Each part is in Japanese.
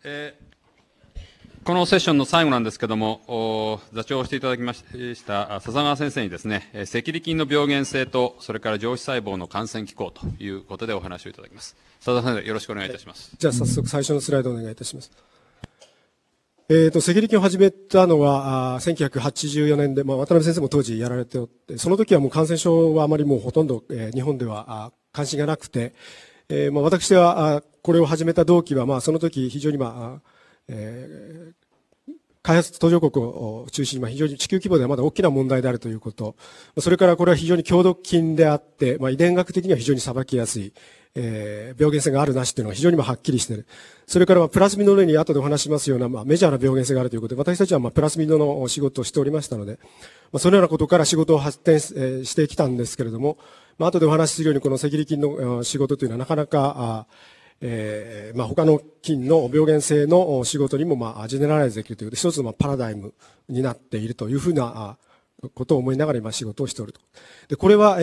このセッションの最後なんですけども、座長をしていただきました笹川先生にですね、赤痢菌の病原性と、それから上皮細胞の感染機構ということでお話をいただきます。笹川先生、よろしくお願いいたします。 じゃあ早速最初のスライドをお願いいたします。赤痢菌を始めたのは、1984年で、渡辺先生も当時やられておって、その時はもう感染症はあまりもうほとんど、日本では関心がなくて、私はこれを始めた動機は、その時非常に開発途上国を中心に非常に地球規模ではまだ大きな問題であるということ、それからこれは非常に強毒菌であって、遺伝学的には非常に裁きやすい、病原性があるなしというのが非常にはっきりしている。それからプラスミドの上に後でお話しますようなメジャーな病原性があるということで、私たちはプラスミドの仕事をしておりましたので、そのようなことから仕事を発展してきたんですけれども、後でお話しするようにこの赤痢菌の仕事というのはなかなか他の菌の病原性の仕事にもジェネラライズできるという一つのパラダイムになっているというふうなことを思いながら今仕事をしておると。で、これは、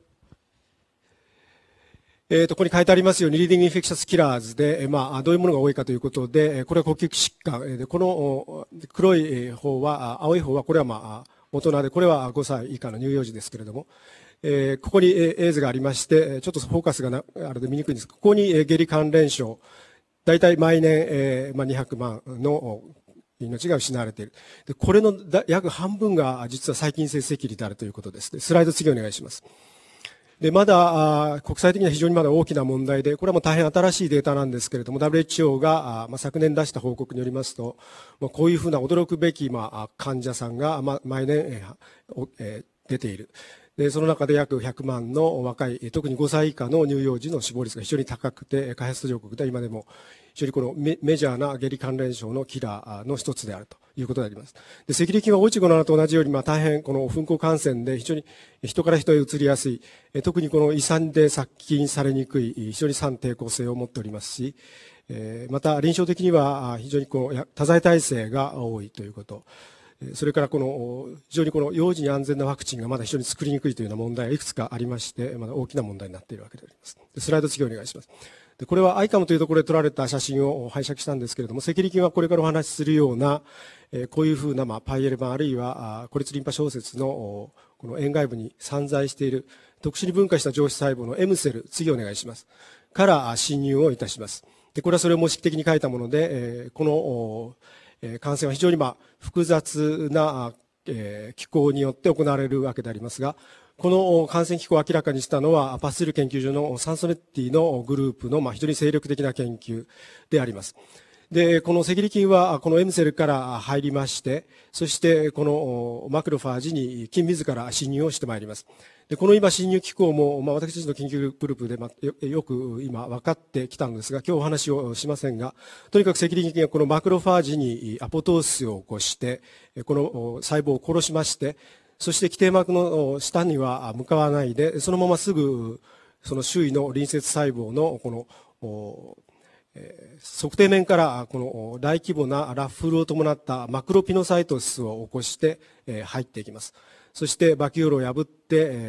ここに書いてありますように、リーディングインフェクシャスキラーズで、どういうものが多いかということで、これは呼吸器疾患で、この黒い方は、青い方は、これは大人で、これは5歳以下の乳幼児ですけれども、ここにエイズがありまして、ちょっとフォーカスがあれで見にくいんですが、ここに下痢関連症、大体毎年200万の命が失われている。で、これの約半分が実は細菌性赤痢であるということです。スライド次お願いします。で、まだ国際的には非常にまだ大きな問題で、これはもう大変新しいデータなんですけれども、WHO が昨年出した報告によりますと、こういうふうな驚くべき患者さんが毎年出ている。で、その中で約100万の若い、特に5歳以下の乳幼児の死亡率が非常に高くて、開発途上国では今でも非常にこのメジャーな下痢関連症のキラーの一つであるということであります。で、赤痢菌はオイチゴなどと同じように、大変この噴光感染で非常に人から人へ移りやすい、特にこの胃酸で殺菌されにくい、非常に酸抵抗性を持っておりますし、また臨床的には非常にこの多剤耐性が多いということ。それから非常に幼児に安全なワクチンがまだ非常に作りにくいというような問題がいくつかありまして、まだ大きな問題になっているわけであります。スライド次お願いします。で、これはアイカムというところで撮られた写真を拝借したんですけれども、赤痢菌はこれからお話しするような、こういうふうなパイエル板あるいは孤立リンパ小節のこの塩害部に散在している特殊に分化した上皮細胞の M セル、次お願いします。から侵入をいたします。で、これはそれを模式的に書いたもので、この感染は非常に複雑な機構によって行われるわけでありますが、この感染機構を明らかにしたのは、パスツール研究所のサンソネッティのグループの非常に精力的な研究であります。で、この赤痢菌はこの M セルから入りまして、そしてこのマクロファージに菌自ら侵入をしてまいります。で、この今侵入機構も、私たちの研究グループでよく今分かってきたんですが、今日お話をしませんが、とにかく赤痢菌がこのマクロファージにアポトーシスを起こして、この細胞を殺しまして、そして基底膜の下には向かわないで、そのまますぐその周囲の隣接細胞のこの測定面からこの大規模なラッフルを伴ったマクロピノサイトスを起こして入っていきます。そしてバキュールを破って、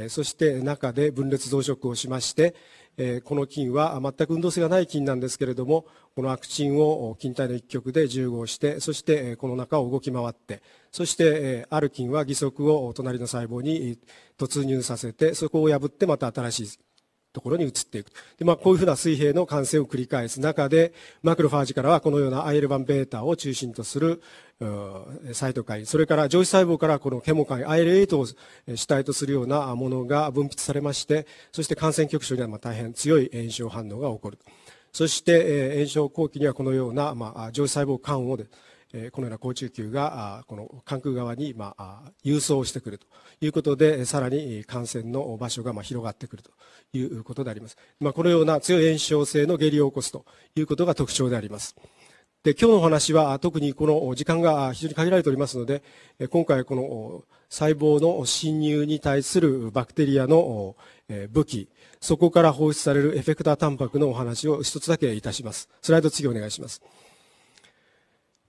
そして中で分裂増殖をしまして、この菌は全く運動性がない菌なんですけれども、このアクチンを菌体の一極で重合して、そしてこの中を動き回って、そしてある菌は義足を隣の細胞に突入させて、そこを破ってまた新しいところに移っていく。で、こういうふうな水平の感染を繰り返す中で、マクロファージからはこのような IL-1 ベータを中心とするサイトカイン、それから上皮細胞からこのケモカイン IL-8 を主体とするようなものが分泌されまして、そして感染局所には大変強い炎症反応が起こる。そして炎症後期にはこのような上皮細胞間をこのような好中球がこの肝空側に郵送してくるということで、さらに感染の場所が広がってくるということであります。このような強い炎症性の下痢を起こすということが特徴であります。で、今日のお話は特にこの時間が非常に限られておりますので、今回この細胞の侵入に対するバクテリアの武器、そこから放出されるエフェクタータンパクのお話を一つだけいたします。スライド次お願いします。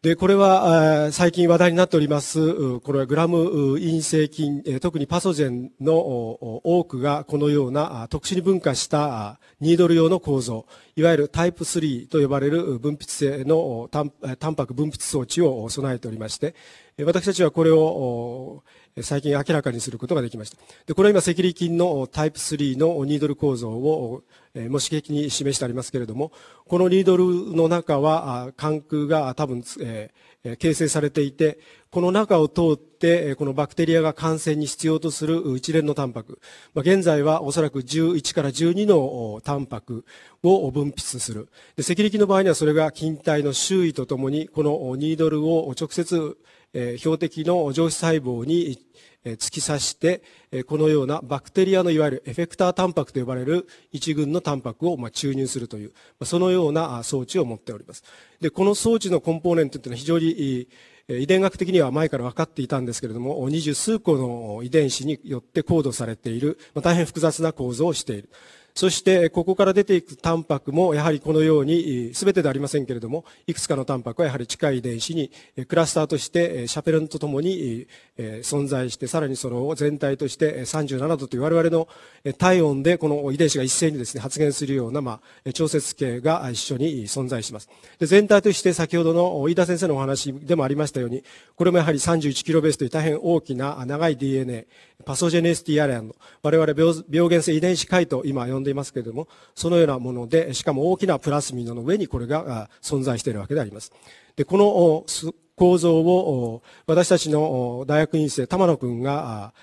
で、これは、最近話題になっております、これはグラム陰性菌、特にパソジェンの多くがこのような特殊に分化したニードル用の構造、いわゆるタイプ3と呼ばれる分泌性のタンパク分泌装置を備えておりまして、私たちはこれを最近明らかにすることができました。で、これは今、赤痢菌のタイプ3のニードル構造を模式的に示してありますけれども、このニードルの中は管空が多分、形成されていて、この中を通ってこのバクテリアが感染に必要とする一連のタンパク、現在はおそらく11から12のタンパクを分泌する。で、赤痢菌の場合にはそれが菌体の周囲とともにこのニードルを直接標的の上皮細胞に突き刺して、このようなバクテリアのいわゆるエフェクタータンパクと呼ばれる一群のタンパクを注入するという、そのような装置を持っております。で、この装置のコンポーネントというのは非常に遺伝学的には前から分かっていたんですけれども、20数個の遺伝子によってコードされている、大変複雑な構造をしている。そして、ここから出ていくタンパクも、やはりこのように、すべてではありませんけれども、いくつかのタンパクはやはり近い遺伝子に、クラスターとして、シャペロンとともに、存在して、さらにその全体として37度という我々の体温でこの遺伝子が一斉にですね、発現するような、調節系が一緒に存在します。で、全体として先ほどの飯田先生のお話でもありましたように、これもやはり31キロベースという大変大きな長い DNA、パソジェネシティアレアの、我々病原性遺伝子解と今呼んでいますけれども、そのようなもので、しかも大きなプラスミドの上にこれが存在しているわけであります。で、この構造を私たちの大学院生、玉野君が、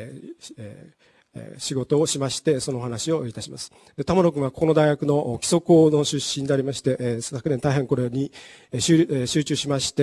仕事をしまして、そのお話をいたします。で、玉野君はこの大学の基礎校の出身でありまして、昨年大変これに集中しまして、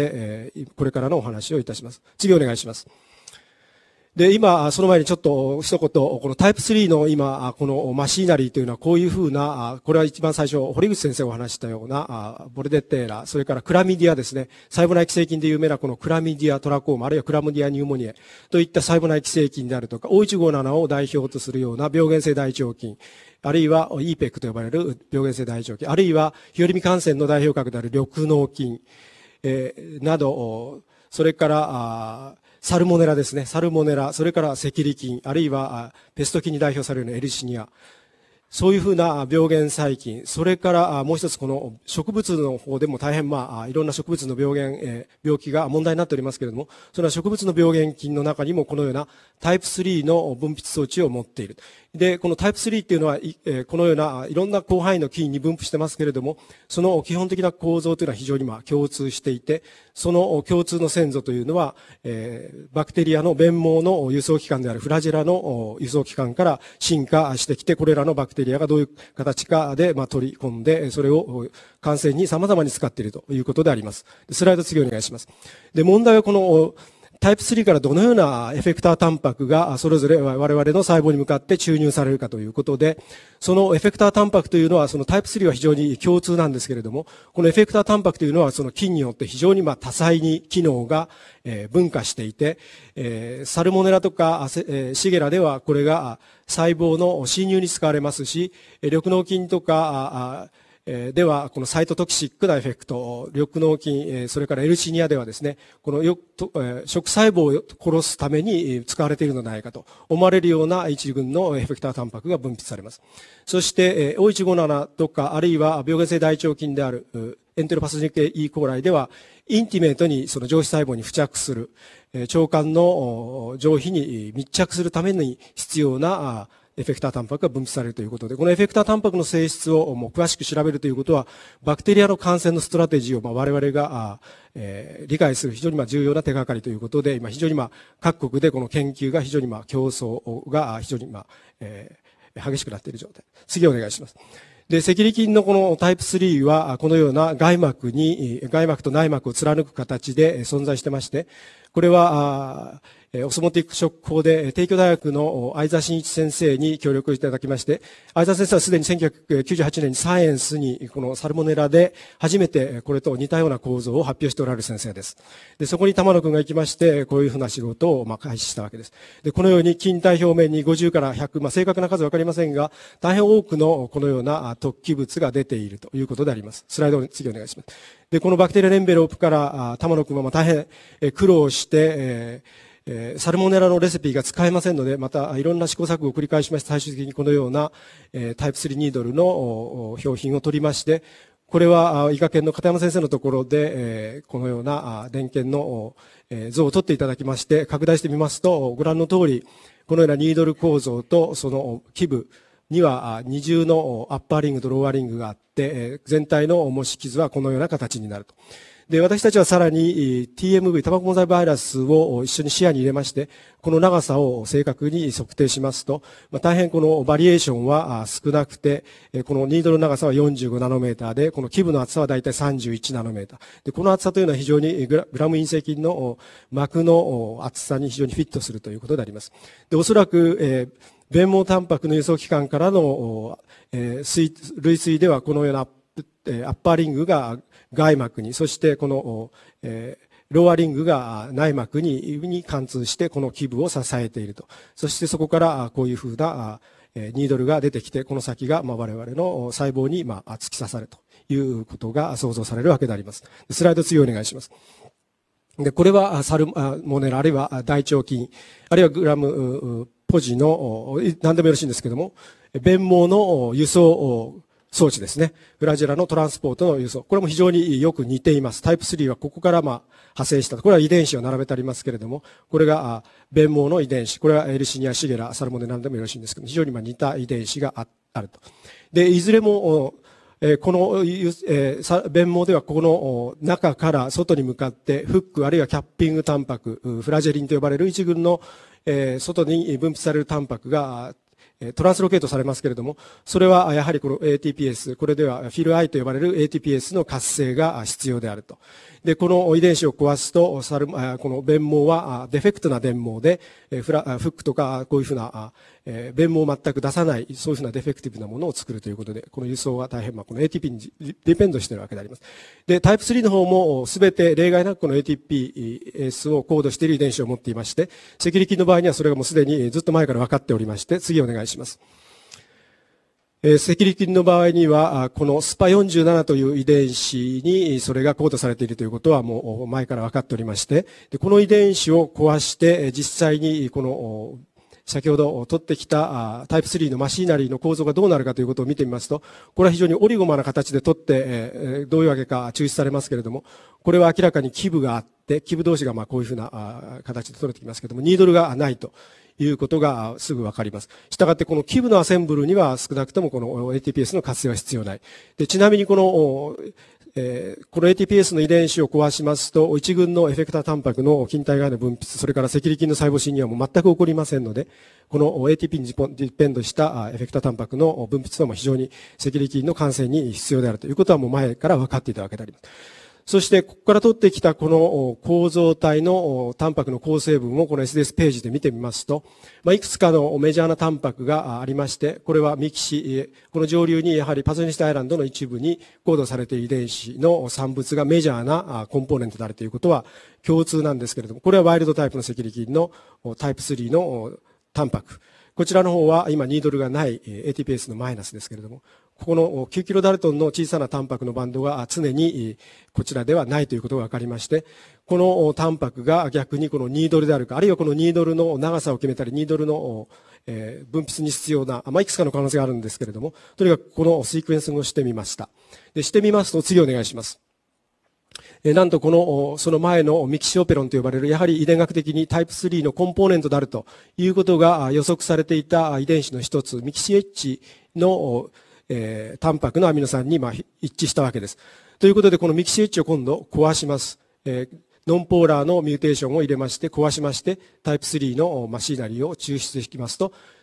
これからのお話をいたします。次お願いします。で、今、その前にちょっと一言、このタイプ3の今、このマシーナリーというのはこういうふうな、これは一番最初、堀口先生がお話したような、ボルデッテーラ、それからクラミディアですね、細胞内寄生菌で有名なこのクラミディアトラコーマ、あるいはクラムディアニューモニエといった細胞内寄生菌であるとか、O157 を代表とするような病原性大腸菌、あるいは EPEC と呼ばれる病原性大腸菌、あるいは日和見感染の代表格である緑膿菌、など、それから、サルモネラですね。サルモネラ、それから赤痢菌、あるいはペスト菌に代表されるようなエリシニア。そういうふうな病原細菌、それからもう一つこの植物の方でも大変いろんな植物の病気が問題になっておりますけれども、その植物の病原菌の中にもこのようなタイプ3の分泌装置を持っている。で、このタイプ3っていうのは、このようないろんな広範囲の菌に分布してますけれども、その基本的な構造というのは非常に共通していて、その共通の先祖というのは、バクテリアの鞭毛の輸送器官であるフラジェラの輸送器官から進化してきて、これらのバクテリアがどういう形かで取り込んで、それを感染に様々に使っているということであります。スライド次お願いします。で、問題はこのタイプ3からどのようなエフェクタータンパクがそれぞれ我々の細胞に向かって注入されるかということで、そのエフェクタータンパクというのはそのタイプ3は非常に共通なんですけれども、このエフェクタータンパクというのはその菌によって非常に多彩に機能が分化していて、サルモネラとかシゲラではこれが細胞の侵入に使われますし、緑膿菌とかでは、このサイトトキシックなエフェクト、緑膿菌、それからエルシニアではですね、この食細胞を殺すために使われているのではないかと思われるような一群のエフェクタータンパクが分泌されます。そして、O157 とか、あるいは病原性大腸菌であるエンテロパソジニック E. コーライでは、インティメートにその上皮細胞に付着する、腸管の上皮に密着するために必要なエフェクタータンパクが分泌されるということで、このエフェクタータンパクの性質を詳しく調べるということは、バクテリアの感染のストラテジーを我々が理解する非常に重要な手がかりということで、今非常に各国でこの研究が非常に競争が非常に激しくなっている状態。次お願いします。で、赤痢菌のこのタイプ3は、このような外膜と内膜を貫く形で存在してまして、これは、 オスモティックショック法で帝京大学の相沢真一先生に協力いただきまして、相沢先生はすでに1998年にサイエンスにこのサルモネラで初めてこれと似たような構造を発表しておられる先生です。で、そこに玉野君が行きまして、こういうふうな仕事を開始したわけです。で、このように筋体表面に50から100、正確な数はわかりませんが、大変多くのこのような突起物が出ているということであります。スライドに次お願いします。で、このバクテリアルエンベロープから玉野君は大変苦労して、サルモネラのレシピが使えませんので、またいろんな試行錯誤を繰り返しまして、最終的にこのようなタイプ3ニードルの標品を取りまして、これは医学研の片山先生のところで、このような電検の像を取っていただきまして、拡大してみますと、ご覧の通り、このようなニードル構造とその基部には二重のアッパーリングとローアーリングがあって、全体の模式図はこのような形になると。で、私たちはさらに TMV、タバコモザイバイラスを一緒に視野に入れまして、この長さを正確に測定しますと、大変このバリエーションは少なくて、このニードルの長さは45ナノメーターで、この基部の厚さはだいたい31ナノメーター。で、この厚さというのは非常にグラム陰性菌の膜の厚さに非常にフィットするということであります。で、おそらく、弁毛タンパクの輸送機関からの類推ではこのようなアッパーリングが外膜に、そしてこの、ローアーリングが内膜に貫通してこの基部を支えていると。そしてそこからこういうふうなニードルが出てきて、この先が我々の細胞に突き刺さるということが想像されるわけであります。スライド次お願いします。で、これはサルモネラ、あるいは大腸菌、あるいはグラムポジの何でもよろしいんですけども、弁毛の輸送装置ですね。フラジェラのトランスポートの輸送。これも非常によく似ています。タイプ3はここから派生した。これは遺伝子を並べてありますけれども、これが弁毛の遺伝子。これはエリシニア、シゲラ、サルモネラでもよろしいんですけど、非常に似た遺伝子があると。で、いずれも、この弁毛ではこの中から外に向かってフックあるいはキャッピングタンパク、フラジェリンと呼ばれる一群の外に分泌されるタンパクがトランスロケートされますけれども、それはやはりこの ATPS、これではフィルアイと呼ばれる ATPS の活性が必要であると。で、この遺伝子を壊すと、この弁毛はデフェクトな弁毛で、フックとかこういうふうな弁毛を全く出さない、そういうふうなデフェクティブなものを作るということで、この輸送は大変この ATP にディペンドしているわけであります。で、タイプ3の方もすべて例外なくこの ATPS をコードしている遺伝子を持っていまして、赤痢菌の場合にはそれがもうすでにずっと前から分かっておりまして、次お願いします。赤痢菌の場合には、このスパ47という遺伝子にそれがコードされているということはもう前から分かっておりまして、この遺伝子を壊して、実際にこの先ほど取ってきたタイプ3のマシーナリーの構造がどうなるかということを見てみますと、これは非常にオリゴマな形で取って、どういうわけか抽出されますけれども、これは明らかに基部があって、基部同士がこういうふうな形で取れてきますけれども、ニードルがないということがすぐわかります。したがってこの基部のアセンブルには少なくともこの ATPS の活性は必要ない。で、ちなみにこのATPS の遺伝子を壊しますと、一群のエフェクタータンパクの筋体外の分泌、それから赤痢菌の細胞侵入はもう全く起こりませんので、この ATP にディペンドしたエフェクタータンパクの分泌はもう非常に赤痢菌の感染に必要であるということはもう前から分かっていたわけであります。そして、ここから取ってきたこの構造体のタンパクの構成分をこの SDS ページで見てみますと、いくつかのメジャーなタンパクがありまして、これはミキシ、この上流にやはりパソニストアイランドの一部にコードされている遺伝子の産物がメジャーなコンポーネントであるということは共通なんですけれども、これはワイルドタイプの赤痢菌のタイプ3のタンパク。こちらの方は今ニードルがない ATPS のマイナスですけれども、ここの9キロダルトンの小さなタンパクのバンドが常にこちらではないということが分かりまして、このタンパクが逆にこのニードルであるか、あるいはこのニードルの長さを決めたり、ニードルの分泌に必要な、いくつかの可能性があるんですけれども、とにかくこのシークエンスをしてみました。で、してみますと次お願いします。なんとこの、その前のミキシオペロンと呼ばれる、やはり遺伝学的にタイプ3のコンポーネントであるということが予測されていた遺伝子の一つ、ミキシ H の、タンパクのアミノ酸に一致したわけです。ということで、このミキシ H を今度壊します。ノンポーラーのミューテーションを入れまして、壊しまして、タイプ3のマシーナリーを抽出していきますと、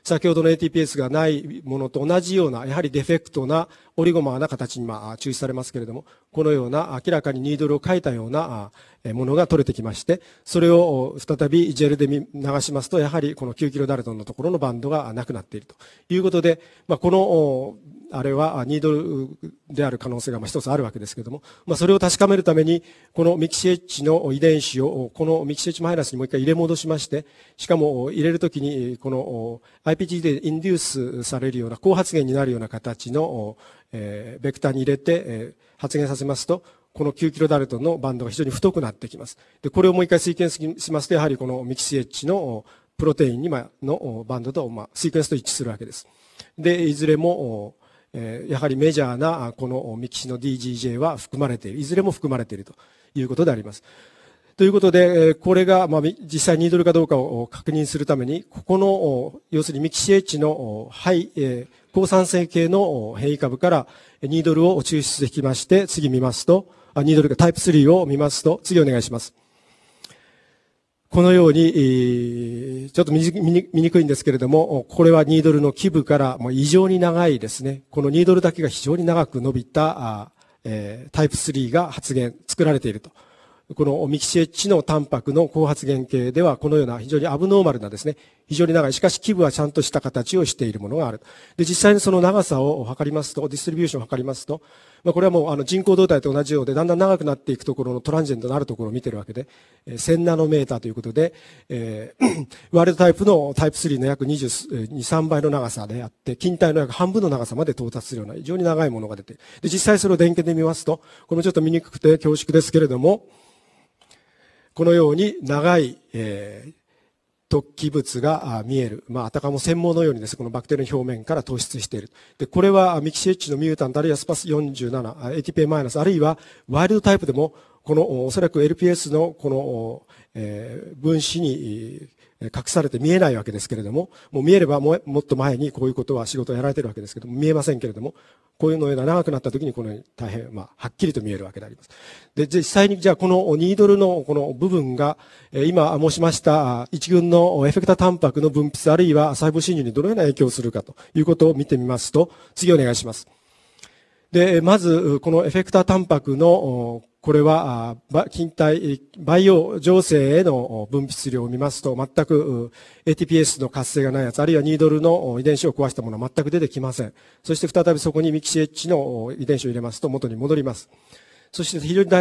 先ほどの ATPS がないものと同じような、やはりデフェクトなオリゴマーな形に抽出されますけれども、このような明らかにニードルを書いたようなものが取れてきまして、それを再びジェルで流しますと、やはりこの9キロダルトンのところのバンドがなくなっているということで、このあれはニードルである可能性が一つあるわけですけれども、それを確かめるために、このミキシエッチの遺伝子を、このミキシエッチマイナスにもう一回入れ戻しまして、しかも入れるときに、この IPG でインデュースされるような、高発現になるような形の、ベクターに入れて、発現させますと、この9キロダルトンのバンドが非常に太くなってきます。で、これをもう一回シーケンスしますと、やはりこのミキシエッチのプロテインのバンドと、シーケンスと一致するわけです。で、いずれも、やはりメジャーなこのミキシの DGJ は含まれている、いずれも含まれているということであります。ということで、これが実際ニードルかどうかを確認するために、ここの、要するにミキシ H の抗酸性系の変異株からニードルを抽出できまして、次見ますと、ニードルがタイプ3を見ますと、次お願いします。このように、ちょっと見にくいんですけれども、これはニードルの基部からもう異常に長いですね。このニードルだけが非常に長く伸びたタイプ3が作られていると。このミキシエッチのタンパクの高発現系では、このような非常にアブノーマルなですね、非常に長い、しかし基部はちゃんとした形をしているものがある。で、実際にその長さを測りますと、ディストリビューションを測りますと、これはもう人工動態と同じようで、だんだん長くなっていくところのトランジェントのあるところを見てるわけで、1000ナノメーターということで、ワールドタイプのタイプ3の約23、3倍の長さであって、筋体の約半分の長さまで到達するような非常に長いものが出て、で、実際それを電源で見ますと、これもちょっと見にくくて恐縮ですけれども、このように長い、突起物が見える。あたかも繊毛のようにですね、このバクテリアの表面から突出している。で、これはミキシエッチのミュータント、あるいはスパス47、ATPA マイナス、あるいはワイルドタイプでも、このおそらく LPS のこの、分子に隠されて見えないわけですけれども、もう見えればもっと前にこういうことは仕事をやられているわけですけども、見えませんけれども、こういうのが長くなった時にこのように大変、はっきりと見えるわけであります。で、実際にじゃあこのニードルのこの部分が、今申しました一群のエフェクタータンパクの分泌あるいは細胞侵入にどのような影響をするかということを見てみますと、次お願いします。で、まず、このエフェクタータンパクの、これは、筋体、培養情勢への分泌量を見ますと、全く ATPS の活性がないやつ、あるいはニードルの遺伝子を壊したものは全く出てきません。そして再びそこにミキシエッチの遺伝子を入れますと元に戻ります。そして非常に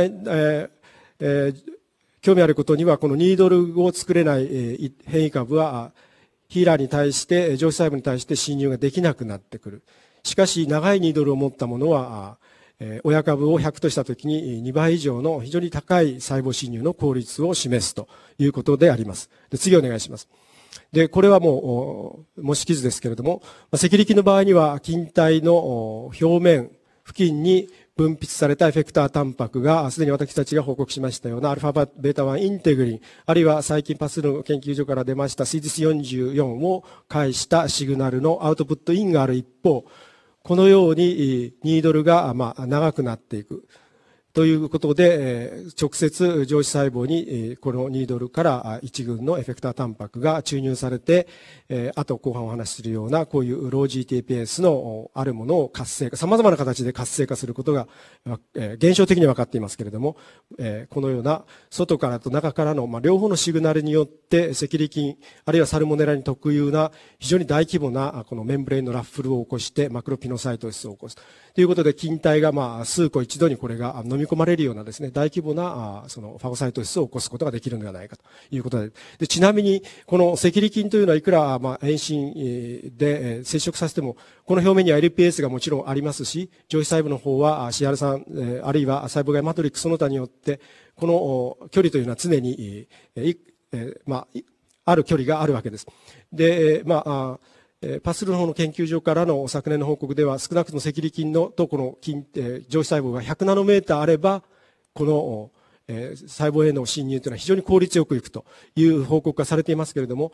興味あることには、このニードルを作れない変異株は、ヒーラーに対して、上皮細胞に対して侵入ができなくなってくる。しかし、長いニードルを持ったものは、親株を100としたときに2倍以上の非常に高い細胞侵入の効率を示すということであります。で、次お願いします。で、これはもう、模式図ですけれども、赤力の場合には、筋体の表面付近に分泌されたエフェクタータンパクが、すでに私たちが報告しましたようなアルファベータ1インテグリン、あるいは最近パスの研究所から出ました CD44 を介したシグナルのアウトプットインがある一方、このようにニードルが長くなっていくということで、直接上皮細胞にこのニードルから一群のエフェクタータンパクが注入されて、あと後半お話しするようなこういうロー GTPS のあるものを活性化、様々な形で活性化することが現象的に分かっていますけれども、このような外からと中からの両方のシグナルによって赤痢菌あるいはサルモネラに特有な非常に大規模なこのメンブレーンのラッフルを起こしてマクロピノサイトシスを起こすということで、筋体が数個一度にこれが飲み込まれるようなですね、大規模なそのファゴサイトシスを起こすことができるのではないかということで、ちなみにこの赤痢菌というのはいくら遠心で接触させても、この表面には LPS がもちろんありますし、上皮細胞の方は CR3 あるいは細胞外マトリックスその他によってこの距離というのは常にある距離があるわけです。で、パスルの方の研究所からの昨年の報告では、少なくとも赤痢菌のとこの上皮細胞が100ナノメーターあれば、この細胞への侵入というのは非常に効率よくいくという報告がされていますけれども、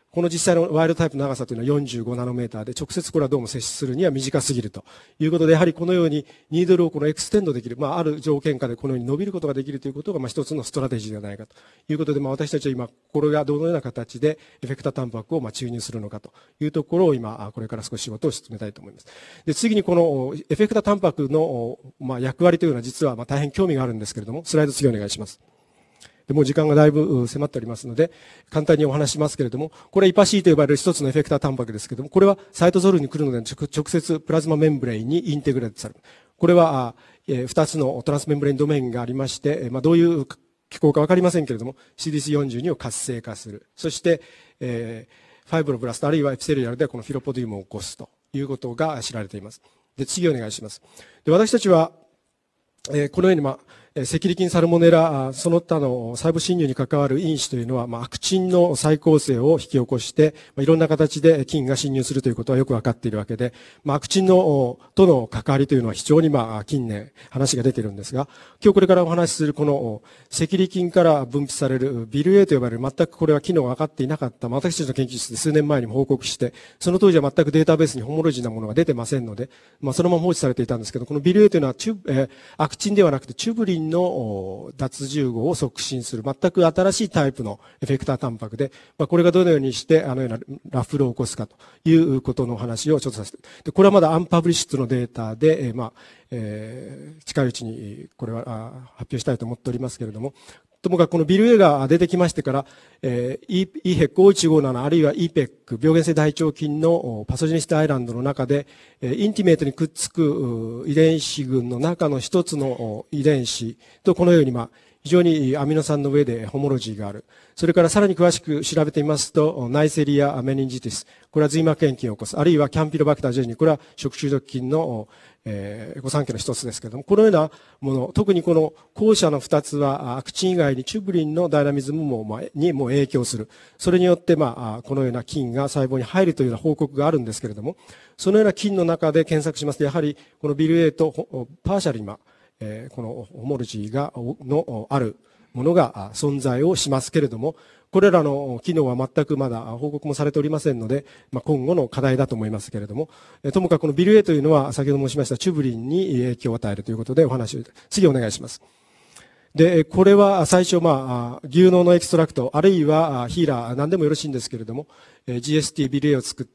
この実際のワイルドタイプの長さというのは45ナノメーターで、直接これはどうも接するには短すぎるということで、やはりこのようにニードルをこのエクステンドできる、ある条件下でこのように伸びることができるということが、一つのストラテジーではないかということで、私たちは今、これがどのような形でエフェクタータンパクを注入するのかというところを今、これから少し仕事を進めたいと思います。で、次にこのエフェクタータンパクの役割というのは実は大変興味があるんですけれども、スライド次お願いします。でもう時間がだいぶ迫っておりますので、簡単にお話しますけれども、これはイパシーと呼ばれる一つのエフェクタータンパクですけれども、これはサイトゾルに来るので直接プラズマメンブレインにインテグレートされる。これは2つのトランスメンブレインドメインがありまして、どういう機構かわかりませんけれども、CD42 を活性化する。そして、ファイブロブラストあるいはエピセリアルでこのフィロポディウムを起こすということが知られています。で、次お願いします。で、私たちは、このように赤痢菌サルモネラ、その他の細部侵入に関わる因子というのは、アクチンの再構成を引き起こして、いろんな形で菌が侵入するということはよくわかっているわけで、アクチンとの関わりというのは非常に近年話が出ているんですが、今日これからお話しするこの赤痢菌から分泌されるビル A と呼ばれる全くこれは機能が分かっていなかった、私たちの研究室で数年前にも報告して、その当時は全くデータベースにホモロジーなものが出てませんので、そのまま放置されていたんですけど、このビル A というのはアクチンではなくてチュブリンの脱重合を促進する全く新しいタイプのエフェクタータンパクで、これがどのようにしてようなラフロを起こすかということの話をちょっとさせて、でこれはまだアンパブリッシュのデータで、近いうちにこれは発表したいと思っておりますけれども、ともかくこのビル A が出てきましてから、EHEC5157 あるいは EPEC 病原性大腸菌のパソジェニシティアイランドの中で、インティメートにくっつく遺伝子群の中の一つの遺伝子とこのように非常にアミノ酸の上でホモロジーがある。それからさらに詳しく調べてみますと、ナイセリア・メニンジティス。これは髄膜炎菌を起こす。あるいはキャンピロバクタージェニー。これは食中毒菌の御三家の一つですけれども、このようなもの、特にこの後者の二つはアクチン以外にチュブリンのダイナミズムにも影響する。それによってこのような菌が細胞に入るというような報告があるんですけれども、そのような菌の中で検索しますと、やはりこのビル A とパーシャルにこのホモロジーがあるものが存在をしますけれども、これらの機能は全くまだ報告もされておりませんので、今後の課題だと思いますけれども、ともかくこのビル A というのは先ほど申しましたチュブリンに影響を与えるということでお話を、次お願いします。で、これは最初、牛脳のエキストラクト、あるいはヒーラー、何でもよろしいんですけれども、GST ビル A を作って、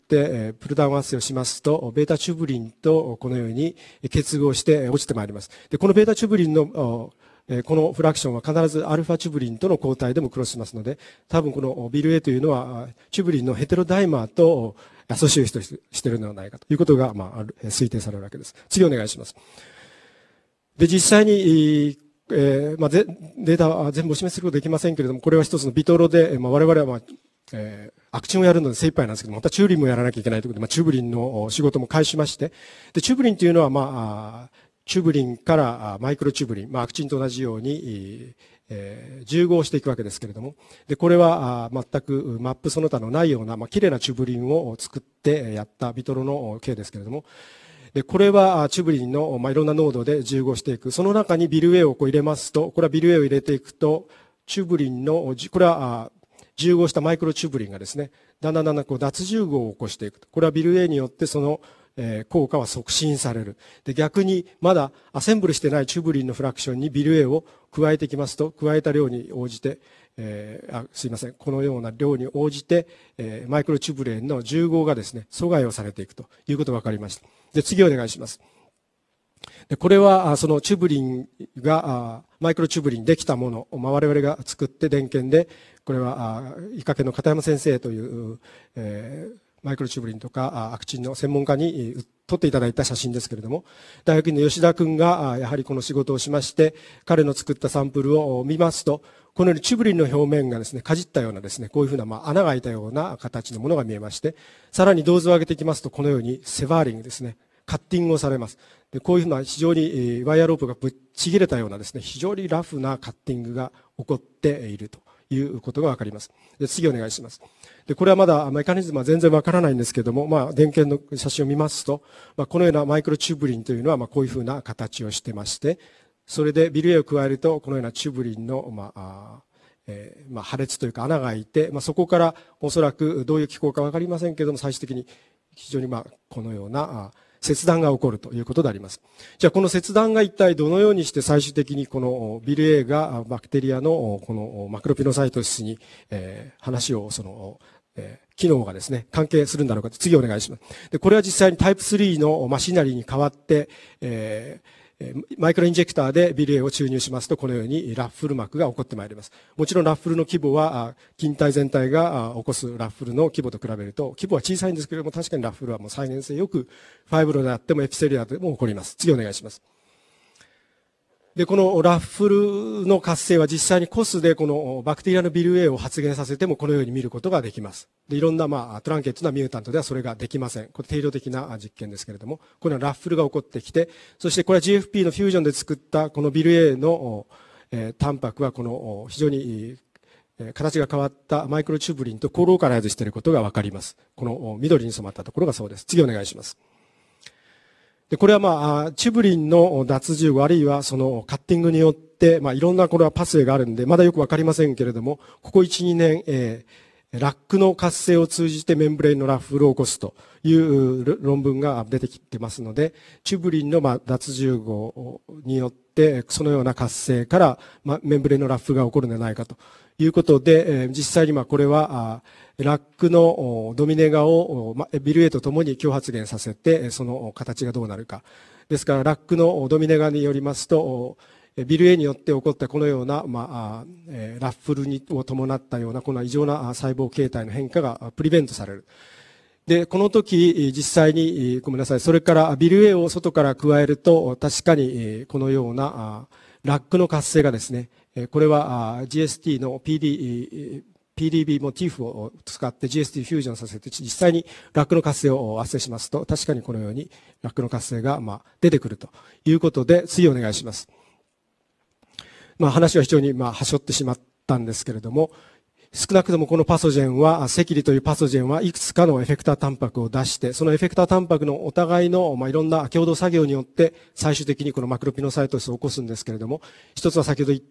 プルダウン圧性をしますと、ベータチュブリンとこのように結合して落ちてまいります。で、このベータチュブリンのこのフラクションは必ずアルファチュブリンとの抗体でもクロスしますので、多分このビル A というのはチュブリンのヘテロダイマーとアソシエイトしているのではないかということが推定されるわけです。次お願いします。で、実際にデータは全部お示しすることできませんけれども、これは一つのビトロで、我々はアクチンをやるので精一杯なんですけども、またチューリンもやらなきゃいけないということで、チューブリンの仕事も開始しまして、で、チューブリンというのは、チューブリンからマイクロチューブリン、アクチンと同じように、重合していくわけですけれども、で、これは全くマップその他のないような、綺麗なチューブリンを作ってやったビトロの系ですけれども、で、これはチューブリンのいろんな濃度で重合していく。その中にビル A を入れますと、これはビル A を入れていくと、チューブリンの、これは重合したマイクロチューブリンがですね、だんだん脱重合を起こしていく。これはビル A によってその効果は促進される。で、逆にまだアセンブルしてないチューブリンのフラクションにビル A を加えていきますと、加えた量に応じて、すいません。このような量に応じて、マイクロチューブリンの重合がですね、阻害をされていくということが分かりました。で、次お願いします。で、これは、そのチューブリンが、マイクロチューブリンできたものを、我々が作って電検で、これは、医科系の片山先生という、マイクロチューブリンとかアクチンの専門家に撮っていただいた写真ですけれども、大学院の吉田君がやはりこの仕事をしまして、彼の作ったサンプルを見ますと、このようにチューブリンの表面がですね、かじったようなですね、こういうふうな穴が開いたような形のものが見えまして、さらにドーズを上げていきますと、このようにセバーリングですね、カッティングをされます。で、こういうふうな非常にワイヤーロープがぶっちぎれたようなですね、非常にラフなカッティングが起こっているということがわかります。で、次お願いします。で、これはまだメカニズムは全然わからないんですけども、電源の写真を見ますと、このようなマイクロチューブリンというのは、こういうふうな形をしてまして、それでビル A を加えると、このようなチューブリンの、 破裂というか穴が開いて、そこからおそらくどういう機構か分かりませんけれども、最終的に非常にこのような切断が起こるということであります。じゃあこの切断が一体どのようにして最終的にこのビル A がバクテリアのこのマクロピノサイトシスに話を機能がですね、関係するんだろうかと。次お願いします。で、これは実際にタイプ3のマシナリーに変わって、マイクロインジェクターでビル A を注入しますと、このようにラッフル膜が起こってまいります。もちろんラッフルの規模は、筋体全体が起こすラッフルの規模と比べると、規模は小さいんですけれども、確かにラッフルはもう再現性よく、ファイブロであってもエピセリアでも起こります。次お願いします。で、このラッフルの活性は実際にコスでこのバクテリアのビル A を発現させてもこのように見ることができます。で、いろんなトランケットなミュータントではそれができません。これ定量的な実験ですけれども、これはラッフルが起こってきて、そしてこれは GFP のフュージョンで作ったこのビル A のタンパクはこの非常に形が変わったマイクロチューブリンとコローカライズしていることがわかります。この緑に染まったところがそうです。次お願いします。で、これはチュブリンの脱重あるいはそのカッティングによって、いろんなこれはパスウェイがあるんで、まだよくわかりませんけれども、ここ1、2年、ラックの活性を通じてメンブレーンのラッフルを起こすという論文が出てきてますので、チュブリンの脱重合によって、そのような活性からメンブレーンのラッフルが起こるのではないかということで、実際にこれは、ラックのドミネガをビル A とともに共発現させて、その形がどうなるか。ですから、ラックのドミネガによりますと、ビル A によって起こったこのような、ラッフルを伴ったような、この異常な細胞形態の変化がプリベントされる。で、この時、実際に、ごめんなさい、それからビル A を外から加えると、確かに、このような、ラックの活性がですね、これは GST の PDB モチーフを使って GST フュージョンさせて実際にラックの活性を発生しますと、確かにこのようにラックの活性が出てくるということで、次お願いします。話は非常にはしょってしまったんですけれども、少なくともこのパソジェンは、セキリというパソジェンはいくつかのエフェクタータンパクを出して、そのエフェクタータンパクのお互いの、いろんな共同作業によって、最終的にこのマクロピノサイトシスを起こすんですけれども、一つは先ほど言った、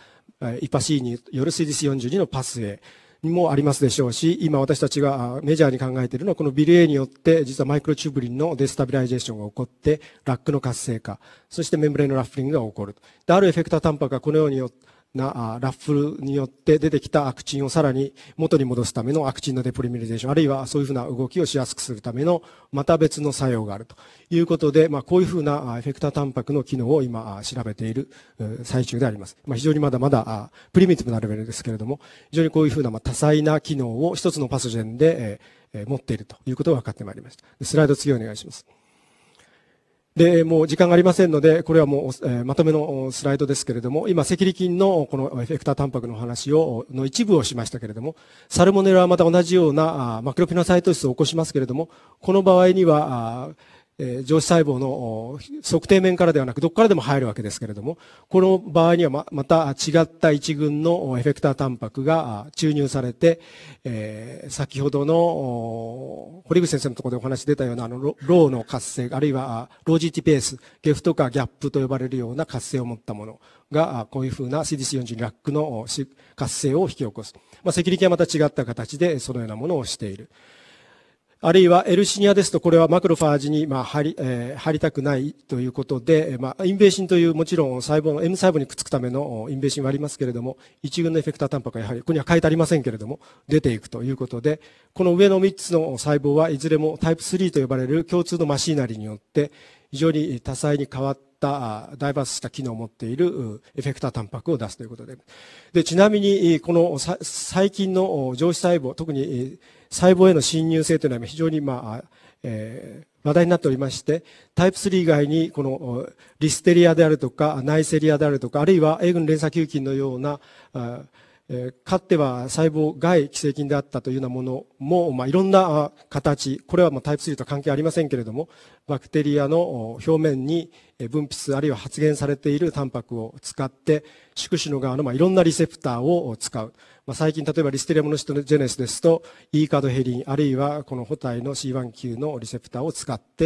イパ C による CDC42 のパスウェイもありますでしょうし、今私たちがメジャーに考えているのは、このビル A によって、実はマイクロチューブリンのデスタビライゼーションが起こって、ラックの活性化、そしてメンブレーンのラッフリングが起こる。で、あるエフェクタータンパクがこのようにラッフルによって出てきたアクチンをさらに元に戻すためのアクチンのデポリメリゼーション、あるいはそういうふうな動きをしやすくするためのまた別の作用があるということで、こういうふうなエフェクタータンパクの機能を今調べている最中であります。非常にまだまだプリミティブなレベルですけれども、非常にこういうふうな多彩な機能を一つのパソジェンで持っているということが分かってまいりました。スライド次お願いします。で、もう時間がありませんので、これはもう、まとめのスライドですけれども、今、赤痢菌のこのエフェクタータンパクの話の一部をしましたけれども、サルモネラはまた同じようなマクロピノサイトシスを起こしますけれども、この場合には、上視細胞の測定面からではなく、どこからでも入るわけですけれども、この場合にはまた違った一群のエフェクタータンパクが注入されて、先ほどの堀口先生のところでお話出たようなローの活性、あるいはロー GT ペース、ゲフとかギャップと呼ばれるような活性を持ったものが、こういうふうな CDC42 ラックの活性を引き起こす。赤痢菌はまた違った形でそのようなものをしている。あるいはエルシニアですと、これはマクロファージに入りたくないということで、インベーシンというもちろん細胞の M 細胞にくっつくためのインベーシンはありますけれども、一群のエフェクタータンパクがやはり、ここには書いてありませんけれども、出ていくということで、この上の3つの細胞はいずれもタイプ3と呼ばれる共通のマシーナリーによって、非常に多彩に変わったダイバースした機能を持っているエフェクタータンパクを出すということで。で、ちなみに、この最近の上皮細胞、特に細胞への侵入性というのは非常に話題になっておりまして、タイプ3以外にこのリステリアであるとか、ナイセリアであるとか、あるいは A 群連鎖球菌のような、かつては細胞外寄生菌であったというようなものも、いろんな形、これはタイプ3と関係ありませんけれども、バクテリアの表面に分泌あるいは発現されているタンパクを使って、宿主の側のいろんなリセプターを使う。最近、例えばリステリアモノシトジェネスですと、E カードヘリン、あるいはこの補体の C1Q のリセプターを使って、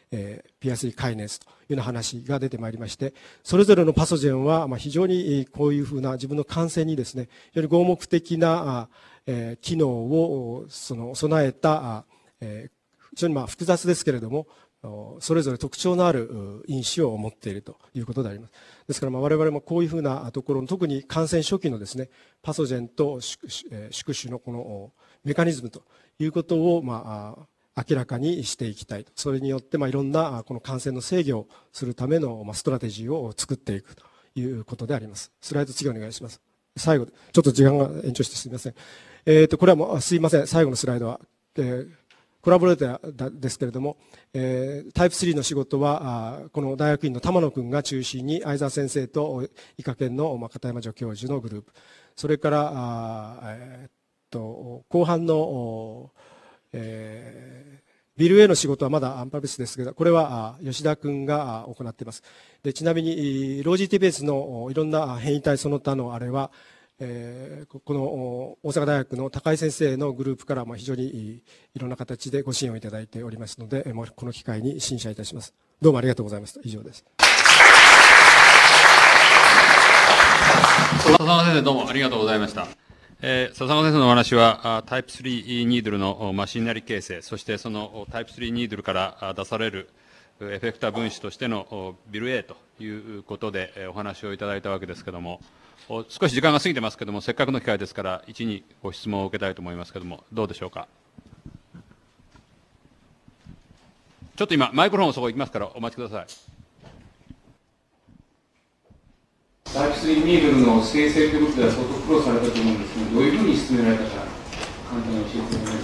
PI3 カイネースというような話が出てまいりまして、それぞれのパソジェンは非常にこういうふうな自分の感染にですね、非常に合目的な機能を備えた非常に複雑ですけれども、それぞれ特徴のある因子を持っているということであります。ですから我々もこういうふうなところの、特に感染初期のですね、パソジェンと宿主のこのメカニズムということを明らかにしていきたいと。それによっていろんなこの感染の制御をするためのストラテジーを作っていくということであります。スライド次お願いします。最後、ちょっと時間が延長してすみません。これはもうすいません、最後のスライドは。コラボレーターですけれども、タイプ3の仕事は、この大学院の玉野君が中心に、相沢先生と医科研の片山助教授のグループ、それから、後半の、ビル A の仕事はまだアンパルスですけど、これは吉田君が行っています。で、ちなみに、ロー GTBS のいろんな変異体その他のあれは、この大阪大学の高井先生のグループから非常にいろんな形でご支援をいただいておりますので、この機会に陳謝いたします。どうもありがとうございました。以上です。 笹川先生、どうもありがとうございました。笹川先生のお話は、タイプ3ニードルのマシンナリ形成、そしてそのタイプ3ニードルから出されるエフェクター分子としてのビル A ということでお話をいただいたわけですけれども、少し時間が過ぎてますけれども、せっかくの機会ですから、一にご質問を受けたいと思いますけれども、どうでしょうか。ちょっと今、マイクロフォンそこ行きますから、お待ちください。 タイプ3ニードルの生成ということでは相当苦労されたと思うんですけど、どういうふうに進められたか、簡単に教えてもら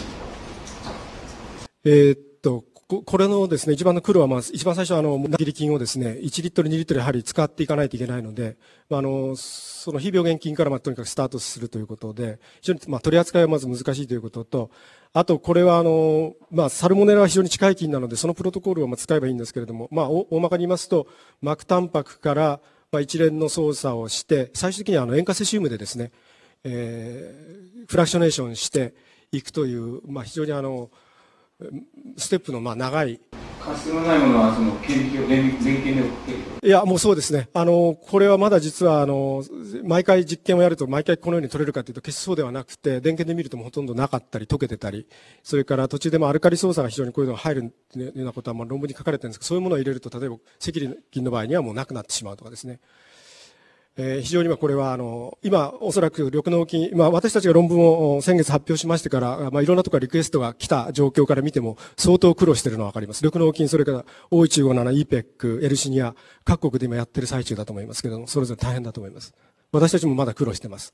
えますか。 これのですね、一番の苦労は、一番最初ギリ菌をですね、1リットル、2リットルやはり使っていかないといけないので、その非病原菌からとにかくスタートするということで、非常に取り扱いはまず難しいということと、あとこれはサルモネラは非常に近い菌なので、そのプロトコルを使えばいいんですけれども、大まかに言いますと、膜タンパクから一連の操作をして、最終的には塩化セシウムでですね、フラクショネーションしていくという、非常にステップの長い。 過失のないものは顕微鏡、電検で送っている。 いや、もうそうですね。これはまだ実は毎回実験をやると毎回このように取れるかというと決してそうではなくて、電検で見るとほとんどなかったり、溶けてたり、それから途中でアルカリ操作が非常にこういうのが入るようなことは論文に書かれてるんですけど、そういうものを入れると、例えば赤痢の場合にはもうなくなってしまうとかですね。非常にこれは今おそらく緑膿菌、私たちが論文を先月発表しましてから、いろんなところリクエストが来た状況から見ても相当苦労しているのがわかります。緑膿菌、それから O157、EPEC、エルシニア、各国で今やってる最中だと思いますけれども、それぞれ大変だと思います。私たちもまだ苦労しています。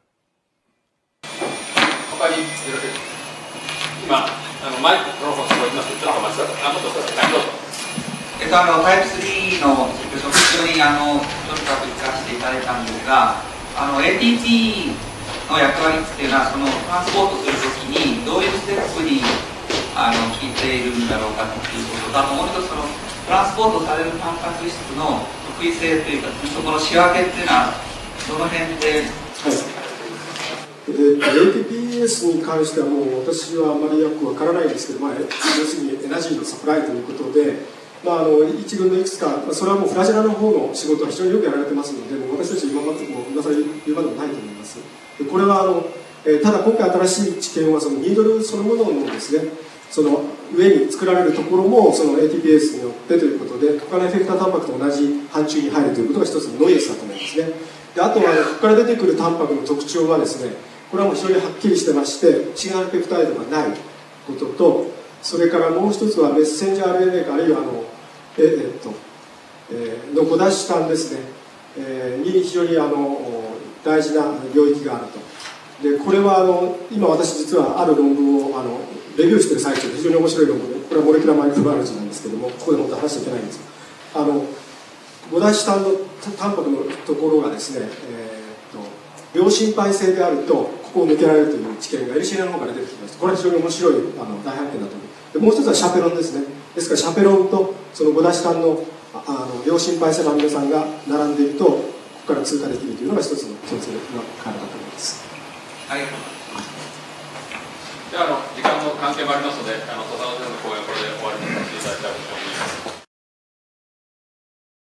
他によろしいですか。今マイクロフォン聞こえます。ちょっと待ってください。どうぞ。 タイプ3の非常にとにかく生かしていただいたんですが、ATP の役割っていうのはトランスポートするときにどういうステップに効いているんだろうかということと、あともう一つトランスポートされるタンパク質の特異性というか、そこの仕分けっていうのはどの辺で。 ATPS に関してはもう私はあまりよくわからないですけど、要するにエナジーのサプライということで、一群のいくつか、それはもうフラジェラの方の仕事は非常によくやられてますので、私たち今までも今更言うまでもないと思います。でこれはただ今回新しい知見はニードルそのもののですね、上に作られるところもATPS によってということで、他のエフェクタータンパクと同じ範疇に入るということが一つのノイエスだと思いますね。であとはここから出てくるタンパクの特徴はですね、これはもう非常にはっきりしてまして、シグナルペプタイドがないことと、それからもう一つはメッセンジャー RNA か、あるいはの5ダッシュ端ですね、に非常に大事な領域があると。でこれは今私実はある論文をレビューしている最中で非常に面白い論文で、これはモレキュラーマイクロバイオロジーなんですけども、ここでもっと話しちゃいけないんですが、5ダッシュ端のタンパクのところがですね、病心配性であるとここを抜けられるという知見がエルシニアの方から出てきました。これは非常に面白い大発見だと思います。でもう一つはシャペロンですね。ですからシャペロンとその5ダッシュ端の病心配性のアミノ酸が並んでいると、ここから通過できるというのが一つの共通の考えだと思います。 ありがとうございます。 では時間の関係もありますので、笹川先生の講演はこれで終わりにさせていただきたいと思います。